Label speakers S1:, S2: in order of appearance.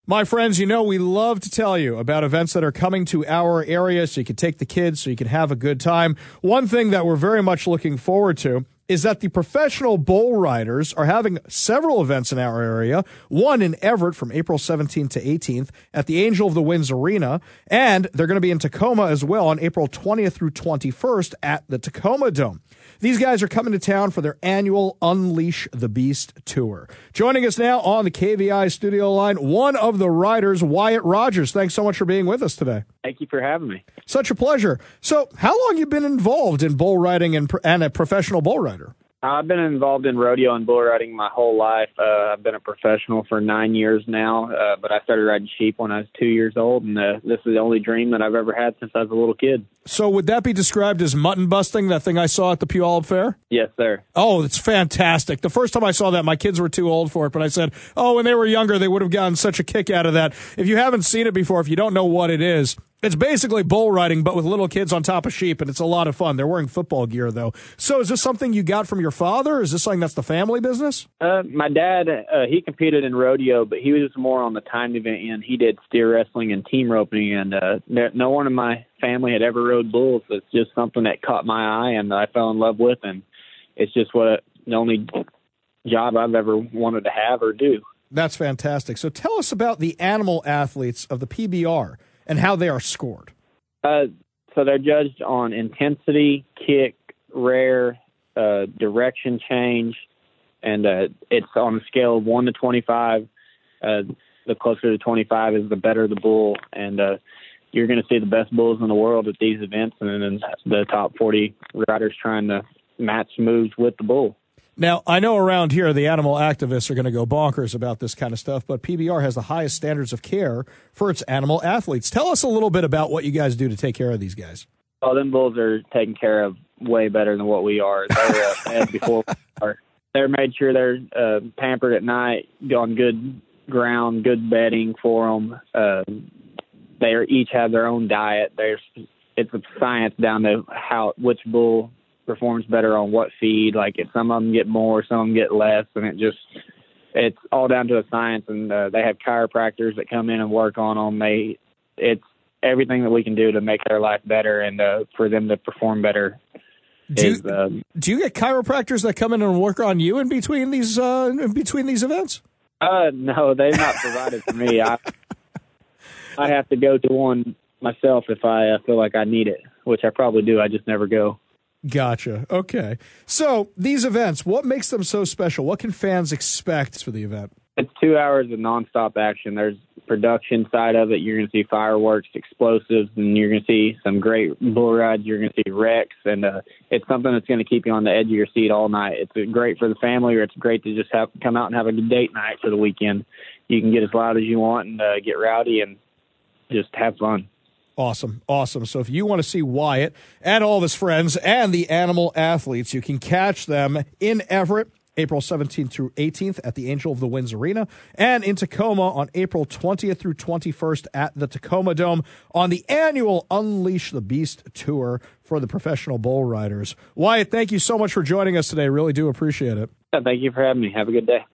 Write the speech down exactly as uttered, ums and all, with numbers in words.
S1: My friends, you know we love to tell you about events that are coming to our area so you can take the kids, so you can have a good time. One thing that we're very much looking forward to is that the professional bull riders are having several events in our area, one in Everett from April seventeenth to eighteenth at the Angel of the Winds Arena, and they're going to be in Tacoma as well on April twentieth through twenty-first at the Tacoma Dome. These guys are coming to town for their annual Unleash the Beast tour. Joining us now on the K V I studio line, one of the riders, Wyatt Rogers. Thanks so much for being with us today.
S2: Thank you for having me.
S1: Such a pleasure. So how long have you been involved in bull riding and, and a professional bull rider?
S2: I've been involved in rodeo and bull riding my whole life. Uh, I've been a professional for nine years now, uh, but I started riding sheep when I was two years old, and uh, this is the only dream that I've ever had since I was a little kid.
S1: So would that be described as mutton busting, that thing I saw at the Puyallup Fair?
S2: Yes, sir.
S1: Oh, it's fantastic. The first time I saw that, my kids were too old for it, but I said, oh, when they were younger, they would have gotten such a kick out of that. If you haven't seen it before, if you don't know what it is, it's basically bull riding, but with little kids on top of sheep, and it's a lot of fun. They're wearing football gear, though. So is this something you got from your father, or is this something that's the family business?
S2: Uh, my dad, uh, he competed in rodeo, but he was more on the timed event end. He did steer wrestling and team roping, and uh, no one in my family had ever rode bulls. It's just something that caught my eye, and I fell in love with, and it's just what the only job I've ever wanted to have or do.
S1: That's fantastic. So tell us about the animal athletes of the P B R and how they are scored.
S2: Uh, so they're judged on intensity, kick, rear, uh, direction change, and uh, it's on a scale of one to twenty-five. Uh, the closer to twenty-five is the better the bull, and uh, you're going to see the best bulls in the world at these events, and then the top forty riders trying to match moves with the bull.
S1: Now, I know around here the animal activists are going to go bonkers about this kind of stuff, but P B R has the highest standards of care for its animal athletes. Tell us a little bit about what you guys do to take care of these guys.
S2: Oh, them bulls are taken care of way better than what we are. They're uh, fed before we are. They're made sure they're uh, pampered at night, on good ground, good bedding for them. Uh, they are, each have their own diet. There's it's a science down to how which bull performs better on what feed. Like if some of them get more, some of them get less, and it just it's all down to a science. And uh, they have chiropractors that come in and work on them. They it's everything that we can do to make their life better and uh, for them to perform better.
S1: Do
S2: is,
S1: you,
S2: um,
S1: do you get chiropractors that come in and work on you in between these uh, in between these events?
S2: Uh, no, they've not provided for me. I I have to go to one myself if I uh, feel like I need it, which I probably do. I just never go.
S1: Gotcha. Okay. So these events, what makes them so special? What can fans expect for the event?
S2: It's two hours of nonstop action. There's production side of it. You're going to see fireworks, explosives, and you're going to see some great bull rides. You're going to see wrecks, and uh, it's something that's going to keep you on the edge of your seat all night. It's great for the family, or it's great to just have come out and have a date night for the weekend. You can get as loud as you want and uh, get rowdy and just have fun.
S1: Awesome. Awesome. So if you want to see Wyatt and all of his friends and the animal athletes, you can catch them in Everett, April seventeenth through eighteenth at the Angel of the Winds Arena, and in Tacoma on April twentieth through twenty-first at the Tacoma Dome on the annual Unleash the Beast tour for the professional bull riders. Wyatt, thank you so much for joining us today. Really do appreciate it.
S2: Thank you for having me. Have a good day.